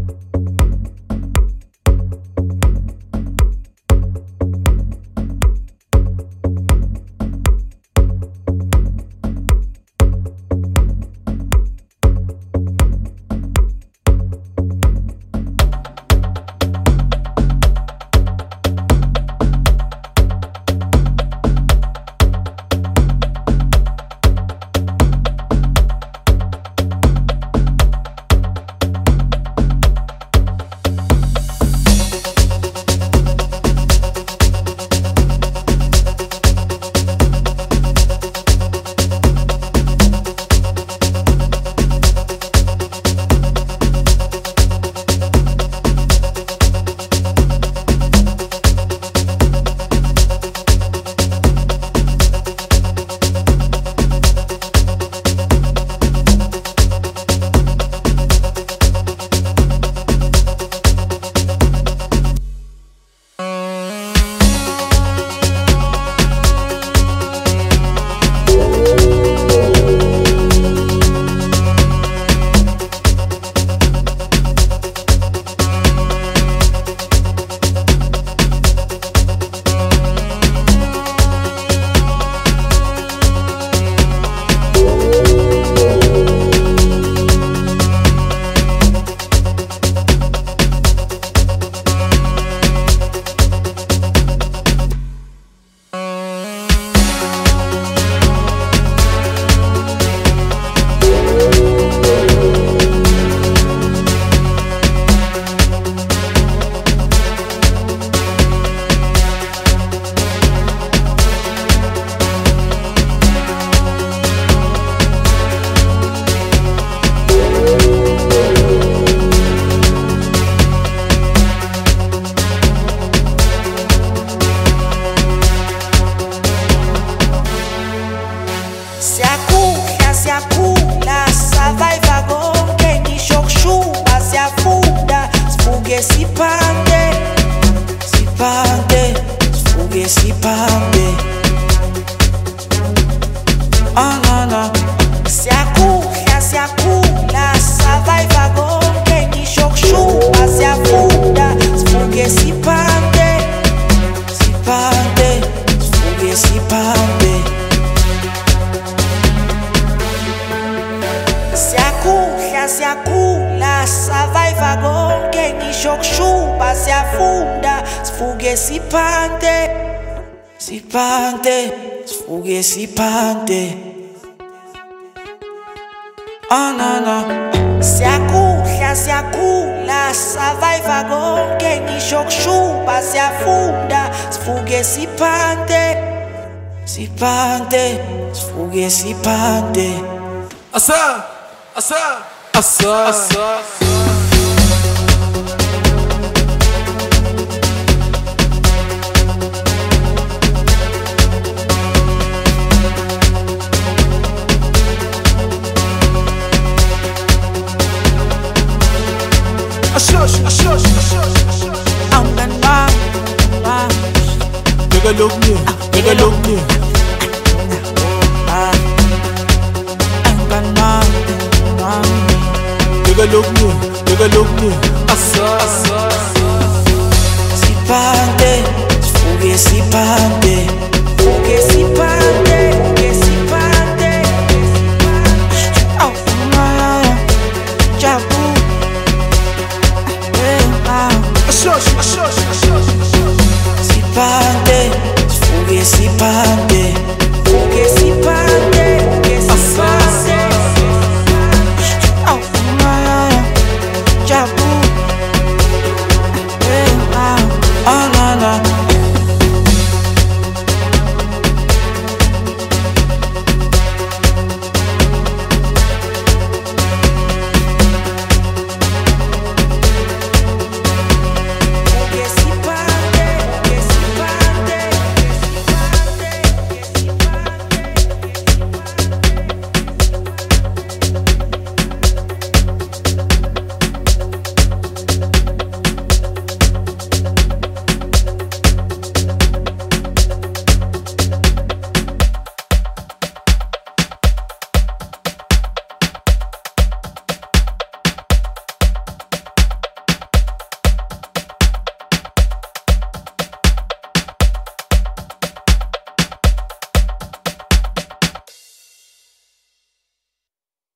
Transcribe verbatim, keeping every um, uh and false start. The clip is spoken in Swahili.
sipande. Oh no no, siyakuhla siyakhula survive konke ngisho kushuba siyafunda sivuke sipande sipande sivuke sipande. Siyakuhla siyakhula survive konke ngisho kushuba siyafunda sivuke sipande sipande sivuke sipande. Oh no no, siyakuhla siyakhula survive konke ngisho kushuba siyafunda sivuke sipande sipande sivuke sipande. Asa asa asa asa Ashush, ashush, ashush, ashush. I'm gonna run, Take a look me, take a look me. I'm gonna run. Take a look me, take a look me. Asa asa Sipande, sivuke sipande, sivuke sipande.